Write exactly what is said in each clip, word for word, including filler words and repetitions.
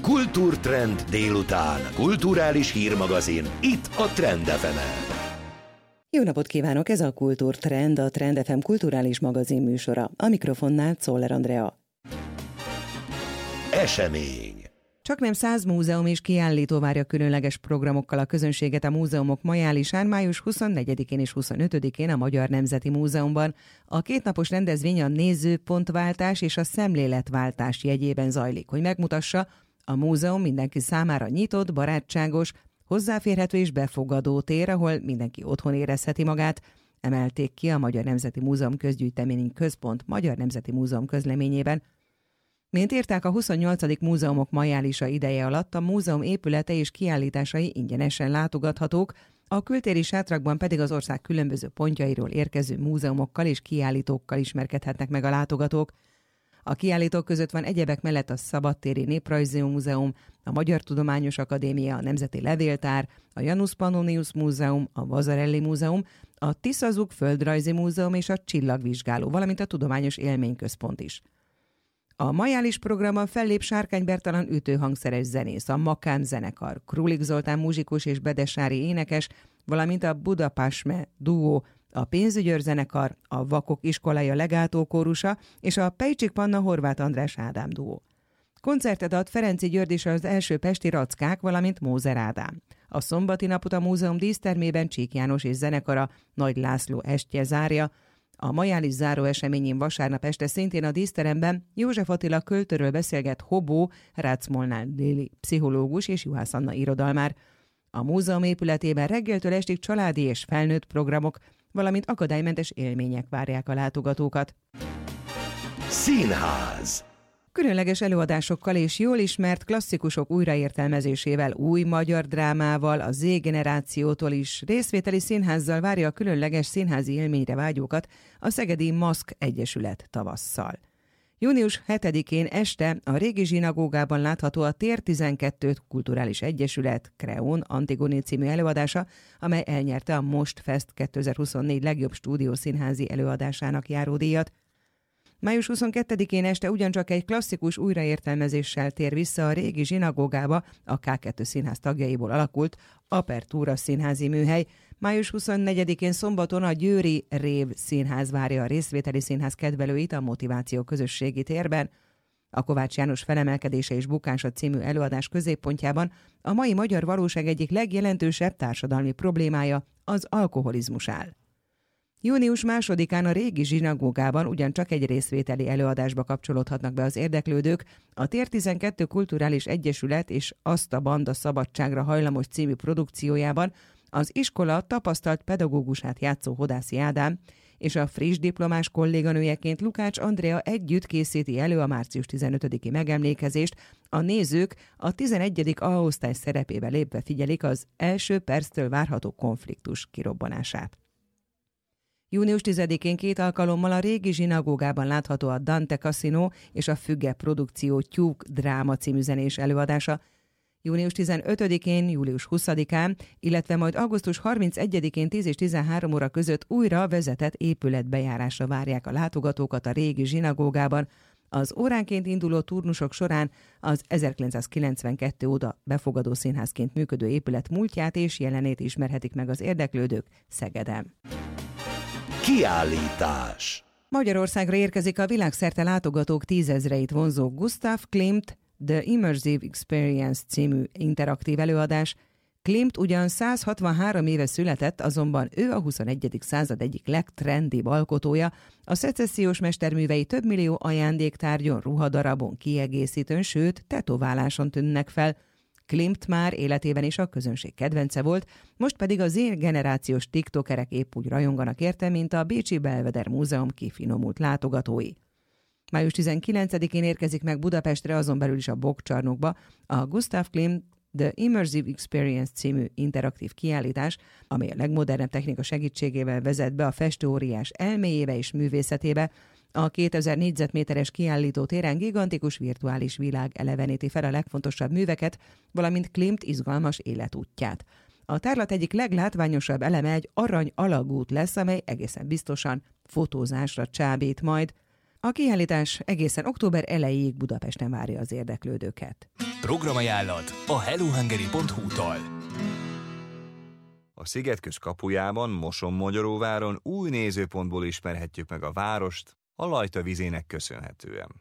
Kultúrtrend délután. Kulturális hírmagazin. Itt a Trend ef emen. Jó napot kívánok! Ez a Kultúrtrend, a Trend ef em kulturális magazin műsora. A mikrofonnál Czoller Andrea. Esemény. Csaknem száz múzeum és kiállító várja különleges programokkal a közönséget a Múzeumok Majálisán május huszonnegyedikén és huszonötödikén a Magyar Nemzeti Múzeumban. A kétnapos rendezvény a nézőpontváltás és a szemléletváltás jegyében zajlik, hogy megmutassa, a múzeum mindenki számára nyitott, barátságos, hozzáférhető és befogadó tér, ahol mindenki otthon érezheti magát, emelték ki a Magyar Nemzeti Múzeum Közgyűjteményi Központ Magyar Nemzeti Múzeum közleményében. Mint írták, a huszonnyolcadik Múzeumok Majálisa ideje alatt a múzeum épülete és kiállításai ingyenesen látogathatók, a kültéri sátrakban pedig az ország különböző pontjairól érkező múzeumokkal és kiállítókkal ismerkedhetnek meg a látogatók. A kiállítók között van egyebek mellett a Szabadtéri Néprajzi Múzeum, a Magyar Tudományos Akadémia, a Nemzeti Levéltár, a Janus Pannonius Múzeum, a Vasarely Múzeum, a Tiszazuk Földrajzi Múzeum és a Csillagvizsgáló, valamint a Tudományos Élményközpont is. A majális programban fellép Sárkány Bertalan ütőhangszeres zenész, a Makán zenekar, Krulik Zoltán muzsikus és Bedesári énekes, valamint a Budapásme duó, a Pénzügyőr zenekar, a Vakok Iskolája Legátó kórusa és a Pejcsik Panna Horváth András Ádám duó. Koncertet ad Ferenczy György és az első pesti Rackák, valamint Mózer Ádám. A szombati napot a múzeum dísztermében Csík János és zenekara Nagy László estje zárja. A majális záró eseményén vasárnap este szintén a díszteremben József Attila költőről beszélget Hobó, Rácz Molnár Déli pszichológus és Juhász Anna irodalmár. A múzeum épületében reggeltől estig családi és felnőtt programok, valamint akadálymentes élmények várják a látogatókat. Színház. Különleges előadásokkal és jól ismert klasszikusok újraértelmezésével, új magyar drámával, a Z-generációtól is részvételi színházzal várja a különleges színházi élményre vágyókat a Szegedi Maszk Egyesület tavasszal. június hetedikén este a régi zsinagógában látható a Tér tizenkettő Kulturális Egyesület Kreón Antigoni című előadása, amely elnyerte a Most Fest kétezer-huszonnégy legjobb stúdiószínházi előadásának járó díjat. május huszonkettedikén este ugyancsak egy klasszikus újraértelmezéssel tér vissza a régi zsinagógába a ká kettő színház tagjaiból alakult Apertúra színházi műhely. május huszonnegyedikén szombaton a győri Rév színház várja a részvételi színház kedvelőit a Motiváció közösségi térben. A Kovács János Felemelkedése és bukása című előadás középpontjában a mai magyar valóság egyik legjelentősebb társadalmi problémája, az alkoholizmus áll. június másodikán a régi zsinagógában ugyancsak egy részvételi előadásba kapcsolódhatnak be az érdeklődők. A Tér tizenkettő Kulturális Egyesület és Azt a Banda Szabadságra hajlamos című produkciójában az iskola tapasztalt pedagógusát játszó Hodászi Ádám és a friss diplomás kolléganőjeként Lukács Andrea együtt készíti elő a március tizenötödiki megemlékezést. A nézők a tizenegyedik A-osztály szerepébe lépve figyelik az első perctől várható konfliktus kirobbanását. június tizedikén két alkalommal a régi zsinagógában látható a Dante Casino és a Függe produkció Tyúk dráma című zenés előadása. június tizenötödikén, július huszadikán, illetve majd augusztus harmincegyedikén tíz és tizenhárom óra között újra vezetett épületbejárásra várják a látogatókat a régi zsinagógában. Az óránként induló turnusok során az ezerkilencszázkilencvenkettő óta befogadó színházként működő épület múltját és jelenét ismerhetik meg az érdeklődők Szegeden. Kiállítás. Magyarországra érkezik a világszerte látogatók tízezreit vonzó Gustav Klimt The Immersive Experience című interaktív előadás. Klimt ugyan száz hatvanhárom éve született, azonban ő a huszonegyedik század egyik legtrendibb alkotója. A szecessziós mesterművei több millió ajándéktárgyon, ruhadarabon, kiegészítőn, sőt, tetováláson tűnnek fel. Klimt már életében is a közönség kedvence volt, most pedig a Z-generációs tiktokerek épp úgy rajonganak érte, mint a bécsi Belvedere Múzeum kifinomult látogatói. május tizenkilencedikén érkezik meg Budapestre, azon belül is a Bokkcsarnokba a Gustav Klimt The Immersive Experience című interaktív kiállítás, amely a legmodernebb technika segítségével vezet be a festőóriás elméjébe és művészetébe. A kétezer négyzetméteres kiállító téren gigantikus virtuális világ eleveníti fel a legfontosabb műveket, valamint Klimt izgalmas életútját. A tárlat egyik leglátványosabb eleme egy arany alagút lesz, amely egészen biztosan fotózásra csábít majd. A kiállítás egészen október elejéig Budapesten várja az érdeklődőket. Programajánlat a hellohungary pont hu-tól. A Szigetköz kapujában, Moson-Magyaróváron új nézőpontból ismerhetjük meg a várost a Lajta vizének köszönhetően.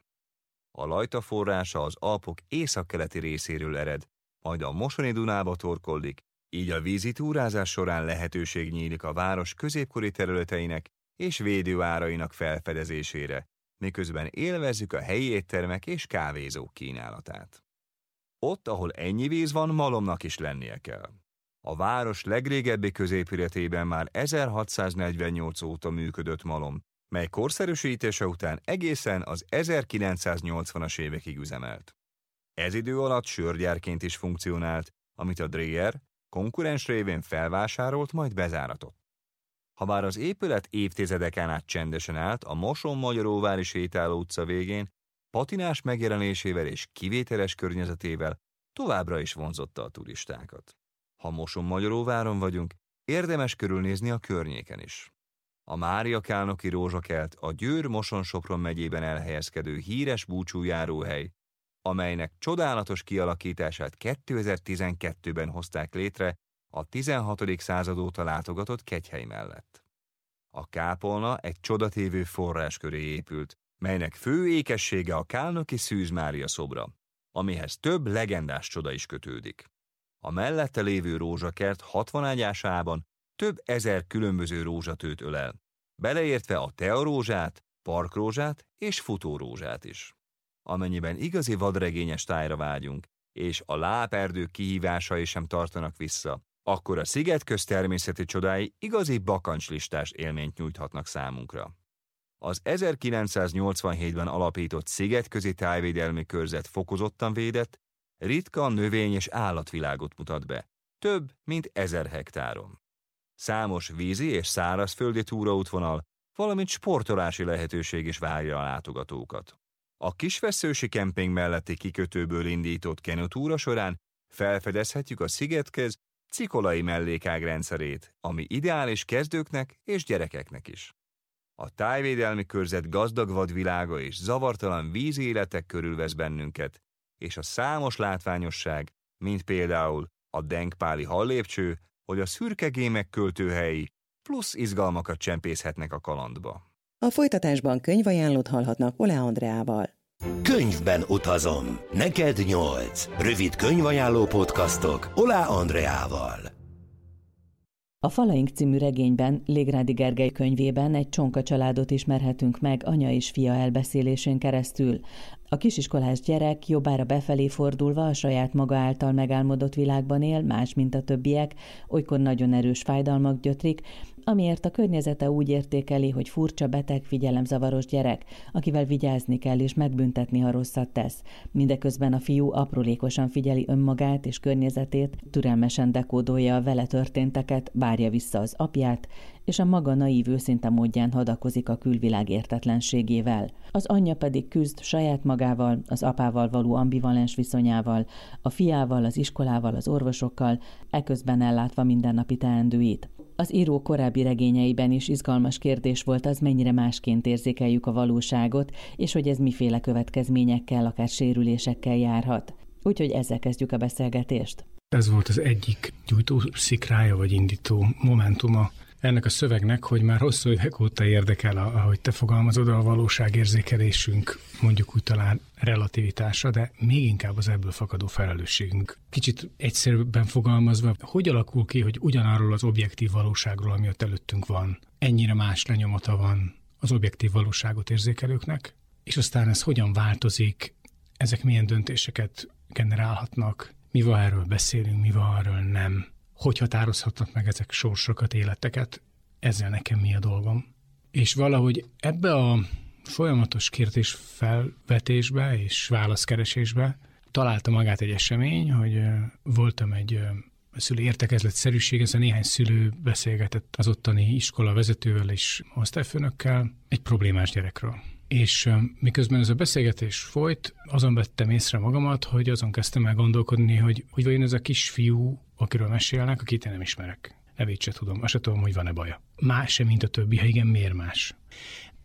A Lajta forrása az Alpok északkeleti részéről ered, majd a Mosoni Dunába torkollik, így a vízi túrázás során lehetőség nyílik a város középkori területeinek és védőárainak felfedezésére, miközben élvezzük a helyi éttermek és kávézók kínálatát. Ott, ahol ennyi víz van, malomnak is lennie kell. A város legrégebbi középületében már ezerhatszáznegyvennyolc óta működött malom, mely korszerűsítése után egészen az ezerkilencszáznyolcvanas évekig üzemelt. Ez idő alatt sörgyárként is funkcionált, amit a Dreyer konkurens révén felvásárolt, majd bezáratott. Habár az épület évtizedeken át csendesen állt, a Moson-Magyaróvári sétáló utca végén patinás megjelenésével és kivételes környezetével továbbra is vonzotta a turistákat. Ha Moson-Magyaróváron vagyunk, érdemes körülnézni a környéken is. A Mária-Kálnoki rózsakert a Győr-Moson-Sopron megyében elhelyezkedő híres búcsújáróhely, amelynek csodálatos kialakítását kétezer-tizenkettőben hozták létre a tizenhatodik század óta látogatott kegyhely mellett. A kápolna egy csodatévő forrás köré épült, melynek fő ékessége a Kálnoki Szűz Mária szobra, amihez több legendás csoda is kötődik. A mellette lévő rózsakert hatvanágyásában több ezer különböző rózsatőt ölel, beleértve a tearózsát, parkrózsát és futórózsát is. Amennyiben igazi vadregényes tájra vágyunk, és a láperdők kihívásai sem tartanak vissza, akkor a Szigetköz természeti csodái igazi bakancslistás élményt nyújthatnak számunkra. Az ezerkilencszáznyolcvanhétben alapított Szigetközi Tájvédelmi Körzet fokozottan védett, ritka növény- és állatvilágot mutat be, több mint ezer hektáron. Számos vízi és szárazföldi túraútvonal, valamint sportolási lehetőség is várja a látogatókat. A Kisvesszősi kemping melletti kikötőből indított kenutúra során felfedezhetjük a Szigetköz cikolai mellékág rendszerét, ami ideális kezdőknek és gyerekeknek is. A tájvédelmi körzet gazdag vadvilága és zavartalan vízi életek körülvesz bennünket, és a számos látványosság, mint például a Denkpáli hallépcső, vagy a szürke gémek költőhelyi, plusz izgalmakat csempészhetnek a kalandba. A folytatásban könyvajánlót hallhatnak Oláh Andreával. Könyvben utazom. Neked nyolc. Rövid könyvajánló podcastok Oláh Andreával. A Falaink című regényben, Légrádi Gergely könyvében egy csonka családot ismerhetünk meg anya és fia elbeszélésén keresztül. A kisiskolás gyerek jobbára befelé fordulva a saját maga által megálmodott világban él, más, mint a többiek, olykor nagyon erős fájdalmak gyötrik, amiért a környezete úgy értékeli, hogy furcsa, beteg, figyelemzavaros gyerek, akivel vigyázni kell és megbüntetni, ha rosszat tesz. Mindeközben a fiú aprólékosan figyeli önmagát és környezetét, türelmesen dekódolja a vele történteket, várja vissza az apját, és a maga naív őszinte módján hadakozik a külvilág értetlenségével. Az anyja pedig küzd saját magával, az apával való ambivalens viszonyával, a fiával, az iskolával, az orvosokkal, eközben ellátva mindennapi teendőit. Az író korábbi regényeiben is izgalmas kérdés volt az, mennyire másként érzékeljük a valóságot, és hogy ez miféle következményekkel, akár sérülésekkel járhat. Úgyhogy ezzel kezdjük a beszélgetést. Ez volt az egyik gyújtószikrája vagy indító momentuma ennek a szövegnek, hogy már hosszú évek óta érdekel, ahogy te fogalmazod, a valóságérzékelésünk, mondjuk úgy talán relativitása, de még inkább az ebből fakadó felelősségünk. Kicsit egyszerűbben fogalmazva, hogy alakul ki, hogy ugyanarról az objektív valóságról, ami ott előttünk van, ennyire más lenyomata van az objektív valóságot érzékelőknek, és aztán ez hogyan változik, ezek milyen döntéseket generálhatnak, mi van erről beszélünk, mi van erről nem. Hogy határozhatnak meg ezek sorsokat, életeket, ezzel nekem mi a dolgom. És valahogy ebbe a folyamatos kérdésfelvetésbe és válaszkeresésbe találta magát egy esemény, hogy voltam egy szülő értekezletszerűség, ez a néhány szülő beszélgetett az ottani iskola vezetővel és osztályfőnökkel egy problémás gyerekről. És miközben ez a beszélgetés folyt, azon vettem észre magamat, hogy azon kezdtem el gondolkodni, hogy, hogy vajon ez a kisfiú, akiről mesélnek, akit én nem ismerek. Nevét se tudom, azt se tudom, hogy van-e baja. Más sem, mint a többi, ha igen, miért más?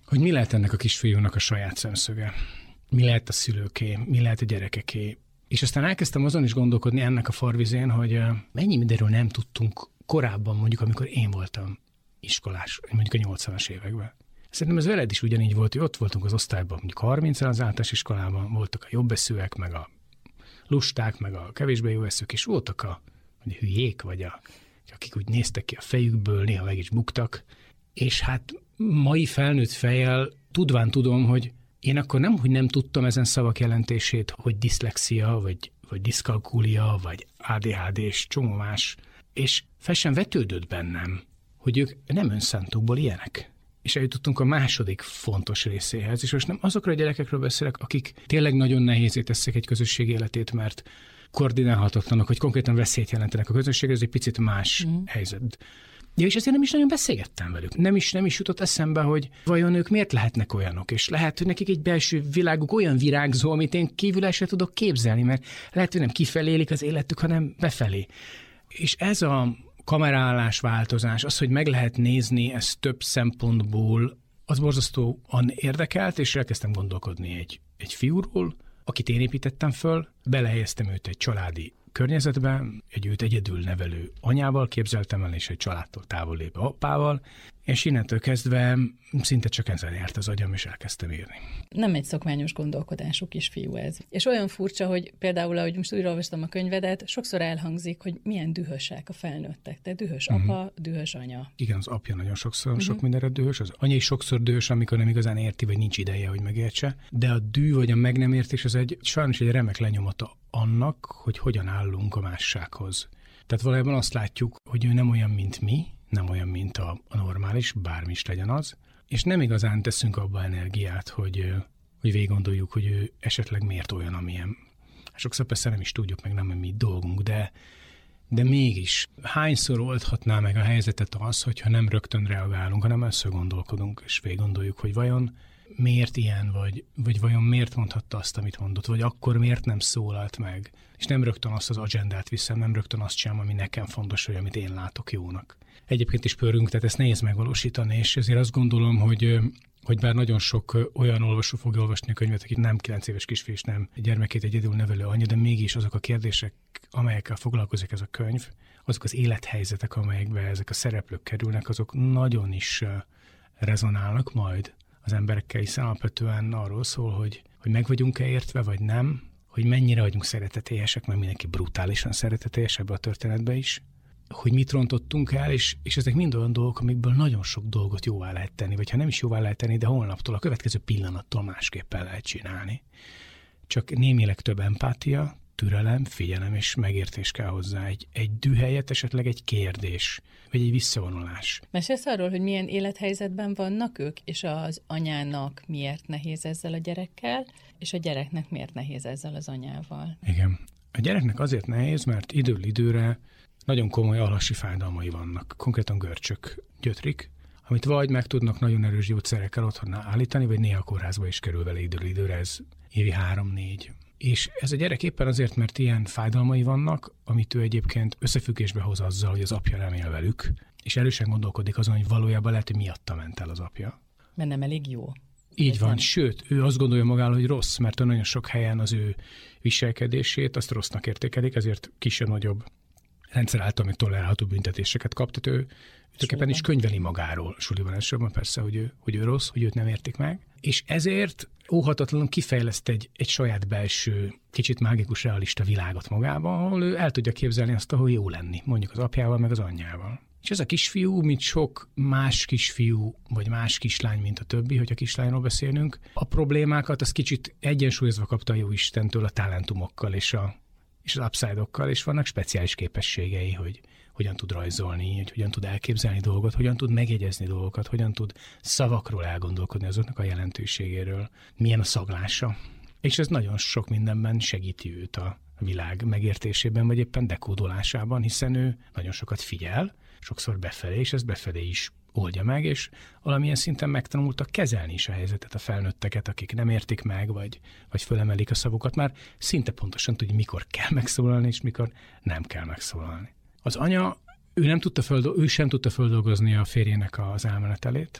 hogy mi lehet ennek a kisfiúnak a saját szemszöge, mi lehet a szülőké, mi lehet a gyerekeké. És aztán elkezdtem azon is gondolkodni ennek a farvizén, hogy mennyi mindenről nem tudtunk korábban, mondjuk amikor én voltam iskolás, mondjuk a nyolcvanas években. Szerintem ez veled is ugyanígy volt, hogy ott voltunk az osztályban, mondjuk harmincan az általános iskolában, voltak a jobbeszűek, meg a lusták, meg a kevésbé jó eszűk, és voltak a, a hülyék, vagy a, akik úgy néztek ki a fejükből, néha meg is buktak. És hát mai felnőtt fejjel tudván tudom, hogy én akkor nem, hogy nem tudtam ezen szavak jelentését, hogy diszlexia, vagy, vagy diszkalkúlia, vagy á dé há dé és csomó más, és fel sem vetődött bennem, hogy ők nem önszántukból ilyenek. És eljutottunk a második fontos részéhez, és most nem azokra a gyerekekről beszélek, akik tényleg nagyon nehézé teszik egy közösség életét, mert koordinálhatatlanok, hogy konkrétan veszélyt jelentenek a közösségre, ez egy picit más mm. helyzet. Ja, és ezért nem is nagyon beszélgettem velük. Nem is, nem is jutott eszembe, hogy vajon ők miért lehetnek olyanok, és lehet, hogy nekik egy belső világuk olyan virágzó, amit én kívül el sem tudok képzelni, mert lehet, hogy nem kifelé élik az életük, hanem befelé. És ez a kamerálás változás, az, hogy meg lehet nézni ezt több szempontból, az borzasztóan érdekelt, és elkezdtem gondolkodni egy, egy fiúról, akit én építettem föl, belehelyeztem őt egy családi környezetbe, egy őt egyedül nevelő anyával képzeltem el, és egy családtól távol lépő apával, és innentől kezdve szinte csak ezen járt az agyam, és elkezdtem írni. Nem egy szokványos gondolkodású kisfiú ez. És olyan furcsa, hogy például, ahogy most újra olvastam a könyvedet, sokszor elhangzik, hogy milyen dühösek a felnőttek. Te dühös apa, uh-huh. dühös anya. Igen, az apja nagyon sokszor, uh-huh. sok mindenre dühös, az anya is sokszor dühös, amikor nem igazán érti, vagy nincs ideje, hogy megértse. De a dű vagy a meg nem értés, az egy sajnos egy remek lenyomata annak, hogy hogyan állunk a mássághoz. Tehát valójában azt látjuk, hogy ő nem olyan, mint mi, nem olyan, mint a, a normális, bármi is legyen az, és nem igazán teszünk abba energiát, hogy, hogy végig gondoljuk, hogy ő esetleg miért olyan, amilyen. Sokszor persze nem is tudjuk, meg nem a mi dolgunk, de, de mégis hányszor oldhatná meg a helyzetet az, hogyha nem rögtön reagálunk, hanem összegondolkodunk, és végig gondoljuk, hogy vajon miért ilyen, vagy, vagy vajon miért mondhatta azt, amit mondott, vagy akkor miért nem szólalt meg. És nem rögtön azt az agendát viszem, nem rögtön azt sem, ami nekem fontos, vagy amit én látok jónak. Egyébként is pörgünk, tehát ezt nehéz megvalósítani, és ezért azt gondolom, hogy, hogy bár nagyon sok olyan olvasó fogja olvasni a könyvet, aki nem kilenc éves kisfiú, és nem gyermekét egyedül nevelő anya, de mégis azok a kérdések, amelyekkel foglalkozik ez a könyv, azok az élethelyzetek, amelyekbe ezek a szereplők kerülnek, azok nagyon is rezonálnak majd az emberekkel, hiszen alapvetően arról szól, hogy, hogy meg vagyunk-e értve, vagy nem, hogy mennyire vagyunk szeretetélyesek, mert mindenki brutálisan szeretetélyes ebbe a történetbe is, hogy mit rontottunk el, és, és ezek mind olyan dolgok, amikből nagyon sok dolgot jóvá lehet tenni, vagy ha nem is jóvá lehet tenni, de holnaptól, a következő pillanattól másképpen lehet csinálni. Csak némileg több empátia, türelem, figyelem és megértés kell hozzá. Egy, egy dű helyett esetleg egy kérdés, vagy egy visszavonulás. Mesélsz arról, hogy milyen élethelyzetben vannak ők, és az anyának miért nehéz ezzel a gyerekkel, és a gyereknek miért nehéz ezzel az anyával? Igen. A gyereknek azért nehéz, mert időről időre nagyon komoly alhasi fájdalmai vannak. Konkrétan görcsök, gyötrik, amit vagy meg tudnak nagyon erős gyógyszerekkel otthonnál állítani, vagy néha kórházba is kerül vele időről időre, ez évi három-négy. És ez a gyerek éppen azért, mert ilyen fájdalmai vannak, amit ő egyébként összefüggésbe hoz azzal, hogy az apja nem él velük, és erősen gondolkodik azon, hogy valójában lehet, hogy miatta ment el az apja. Mert nem elég jó. Így ez van, nem. Sőt, ő azt gondolja magáról, hogy rossz, mert nagyon sok helyen az ő viselkedését azt rossznak értékelik, ezért kisebb-nagyobb rendszer által még tolerálható büntetéseket kap, tehát ő tulajdonképpen is könyveli magáról, suliban elsősorban persze, hogy ő, hogy ő rossz, hogy őt nem értik meg, és ezért óhatatlanul kifejleszt egy, egy saját belső, kicsit mágikus, realista világot magában, ahol ő el tudja képzelni azt, ahol jó lenni, mondjuk az apjával, meg az anyjával. És ez a kisfiú, mint sok más kisfiú, vagy más kislány, mint a többi, hogy a kislányról beszélünk, a problémákat az kicsit egyensúlyozva kapta a Jóistentől a talentumokkal és, a, és az upside-okkal, és vannak speciális képességei, hogy hogyan tud rajzolni, hogy hogyan tud elképzelni dolgot, hogyan tud megjegyezni dolgokat, hogyan tud szavakról elgondolkodni azoknak a jelentőségéről, milyen a szaglása. És ez nagyon sok mindenben segíti őt a világ megértésében, vagy éppen dekódolásában, hiszen ő nagyon sokat figyel, sokszor befelé, és ezt befelé is oldja meg, és valamilyen szinten megtanultak kezelni is a helyzetet, a felnőtteket, akik nem értik meg, vagy, vagy fölemelik a szavukat, már szinte pontosan tudja, mikor kell megszólalni, és mikor nem kell megszólalni. Az anya, ő, nem tudta földol- ő sem tudta földolgozni a férjének az elmenetelét,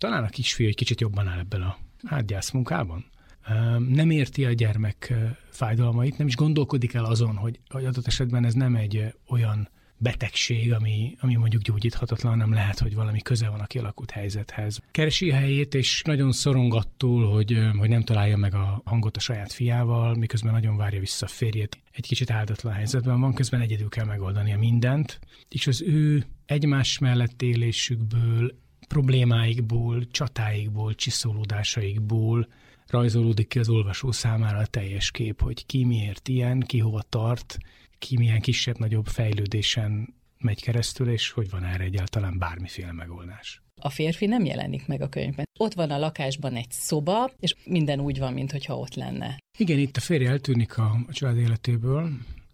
talán a kisfiú egy kicsit jobban áll ebben a hát gyászmunkában. Nem érti a gyermek fájdalmait, nem is gondolkodik el azon, hogy, hogy adott esetben ez nem egy olyan betegség, ami, ami mondjuk gyógyíthatatlan, nem lehet, hogy valami köze van a kialakult helyzethez. Keresi a helyét, és nagyon szorong attól, hogy, hogy nem találja meg a hangot a saját fiával, miközben nagyon várja vissza a férjét. Egy kicsit áldatlan helyzetben van, közben egyedül kell megoldania mindent, és az ő egymás mellett élésükből, problémáikból, csatáikból, csiszolódásaikból rajzolódik ki az olvasó számára a teljes kép, hogy ki miért ilyen, ki hova tart, ki milyen kisebb-nagyobb fejlődésen megy keresztül, és hogy van erre egyáltalán bármiféle megoldás. A férfi nem jelenik meg a könyvben. Ott van a lakásban egy szoba, és minden úgy van, mintha ott lenne. Igen, itt a férje eltűnik a, a család életéből,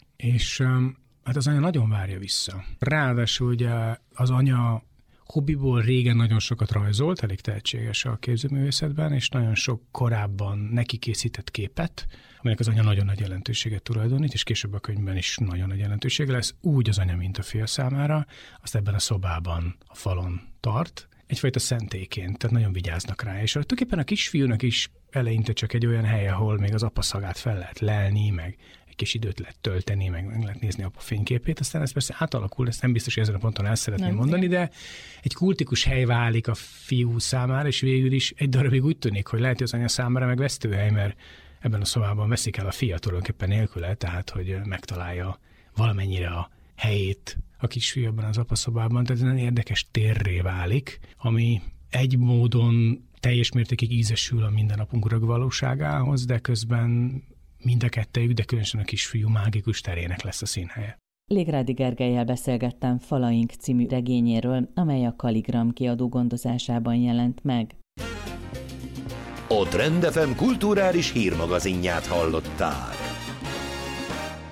és um, hát az anya nagyon várja vissza. Ráadásul ugye az anya hobbiból régen nagyon sokat rajzolt, elég tehetséges a képzőművészetben, és nagyon sok korábban neki készített képet, aminek az anya nagyon nagy jelentőséget tulajdonít, és később a könyvben is nagyon nagy jelentősége lesz, úgy az anya, mint a fia számára, azt ebben a szobában, a falon tart, egyfajta szentélyként, tehát nagyon vigyáznak rá, és tulajdonképpen a kisfiúnak is eleinte csak egy olyan hely, ahol még az apa szagát fel lehet lelni, meg kis időt lehet tölteni, meg, meg lehet nézni apa fényképét, aztán ez persze átalakul, ezt nem biztos, hogy ezen a ponton el szeretném nem, mondani, de egy kultikus hely válik a fiú számára, és végül is egy darabig úgy tűnik, hogy lehet, hogy az anya számára meg vesztőhely, mert ebben a szobában veszik el a fia tulajdonképpen nélküle, tehát hogy megtalálja valamennyire a helyét a kisfiú ebben az apaszobában, tehát ez egy érdekes térré válik, ami egy módon teljes mértékig ízesül a mindennapunk örök valóságához, de közben mind a kettejük, de különösen a kisfiú mágikus terének lesz a színhelye. Légrádi Gergellyel beszélgettem Falaink című regényéről, amely a Kaligram kiadó gondozásában jelent meg. A Trend ef em kulturális hírmagazinját hallották.